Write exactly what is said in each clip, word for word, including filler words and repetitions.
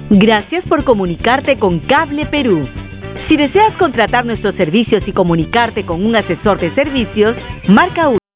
Gracias por comunicarte con Cable Perú. Si deseas contratar nuestros servicios y comunicarte con un asesor de servicios, marca uno.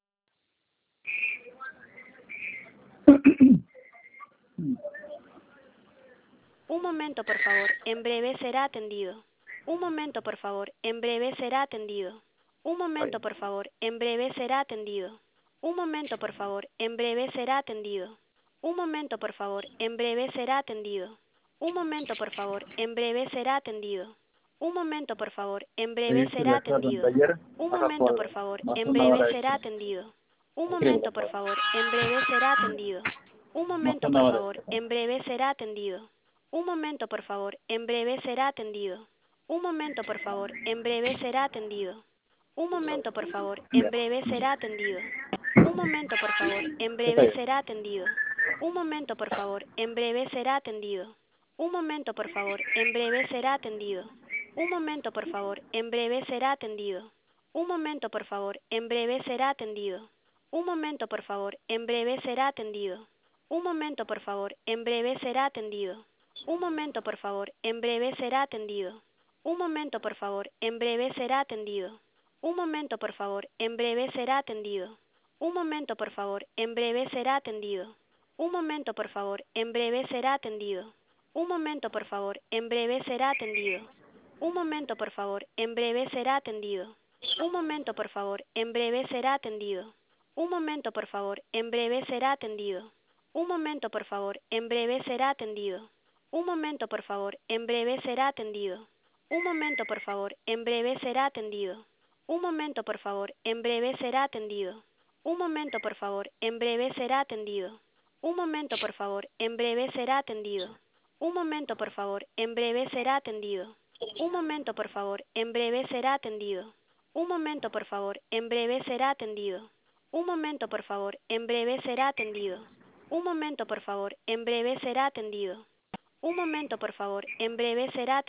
Un momento, por favor. En breve será atendido. Un momento, por favor. En breve será atendido. Un momento, por favor. En breve será atendido. Un momento, por favor. En breve será atendido. Un momento, por favor. En breve será atendido. Un momento, por favor. En breve será atendido. Un momento, por favor. En breve Sí, sí, será la clase en atendido. taller, Un baja momento, por cuadra, favor. más En una breve hora será extra. atendido. Un Escribe, momento, por por favor. favor. En breve será atendido. Un Más momento, una por hora favor. extra. En breve será atendido. Un momento, por favor. En breve será atendido. Un momento, por favor. En breve será atendido. Un momento, por favor. En Ya. breve será atendido. Un momento, por favor. En ¿Qué está breve ahí? será atendido. Un momento, por favor. En breve será atendido. Un momento, por favor. En breve será atendido. Un momento, por favor. En breve será atendido. Un momento, por favor. En breve será atendido. Un momento, por favor. En breve será atendido. Un momento, por favor. En breve será atendido. Un momento, por favor. En breve será atendido. Un momento, por favor. En breve será atendido. Un momento, por favor. En breve será atendido. Un momento, por favor. En breve será atendido. Un momento, por favor. En breve será atendido. Un momento, por favor. En breve será atendido. Un momento, por favor. En breve será atendido. Un momento, por favor. En breve será atendido. Un momento, por favor. En breve será atendido. Un momento, por favor. En breve será atendido. Un momento, por favor. En breve será atendido. Un momento, por favor. En breve será atendido. Un momento, por favor. En breve será atendido. Un momento, por favor. En breve será atendido. Un momento, por favor. En breve será atendido. Un momento, por favor. En breve será atendido. Un momento, por favor. En breve será atendido. Un momento, por favor. En breve será atendido. Un momento, por favor. En breve será atendido. Un momento, por favor. En breve será atendido. Un momento, por favor. En breve será atendido.